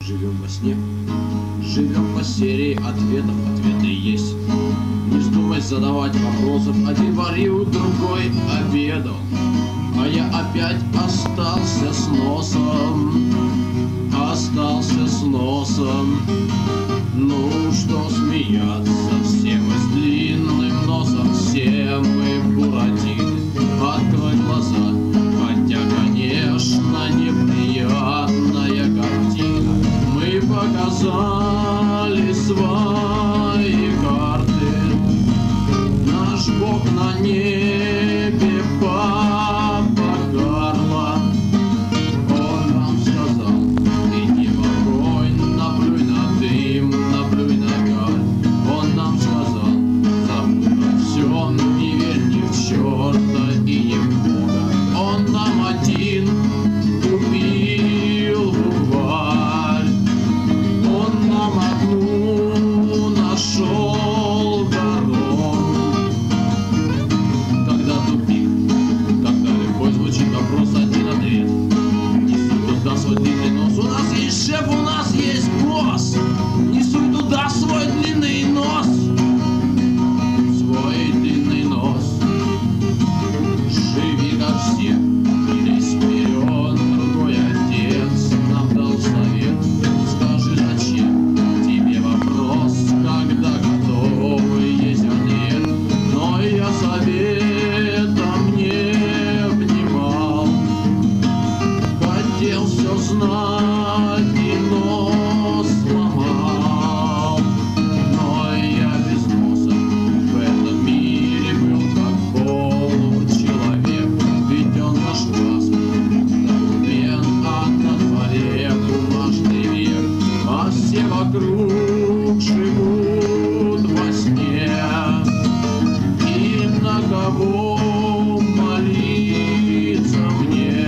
Живем во сне, живем по серии ответов, ответы есть. Не вздумай задавать вопросов, один варил, другой обедал, а я опять остался с носом, остался с носом. Ну что смеяться, все мы с длинным носом, все мы буратины. Открой глаза, хотя, конечно, неприятная картина. Мы показали свои карты, наш Бог на небе, папа Карло. Он нам сказал: иди в огонь, наплюй на дым, наплюй на гарь. Он нам сказал: забудь о всем, не верь ни в черта и ни в Бога. Он нам один купил букварь, он нам одну нашел дорогу. Когда тупик, когда легко звучит вопрос, один ответ. Несуй туда свой длинный нос, у нас есть шеф, у нас есть босс. Несуй туда свой длинный нос, свой длинный нос. Живи как все, двигайся вперед, другой отец нам дал совет. Скажи, зачем тебе вопрос, когда готовый есть ответ. Но я советом не внимал, хотел все знать и нос сломал. Но я без носа в этом мире был как получеловек. Ведь он наш класс, документ, а на дворе бумажный век. А все вокруг живут во сне, и на кого молиться мне.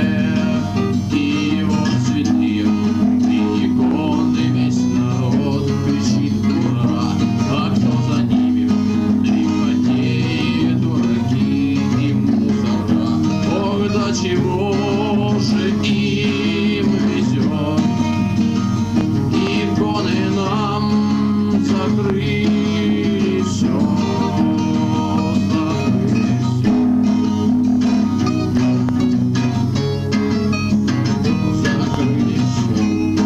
И вот цветы, и иконы, весь народ кричит ура. А кто за ними? Лихотеи, дураки и мусора. Ох, до чего же им везет. Иконы нам закрыли все, закрыли все, закрыли все.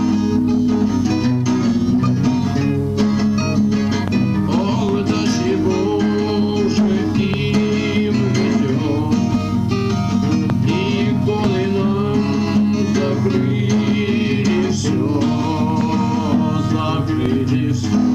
Ох, до чего же им везет. Иконы нам закрыли все, закрыли все.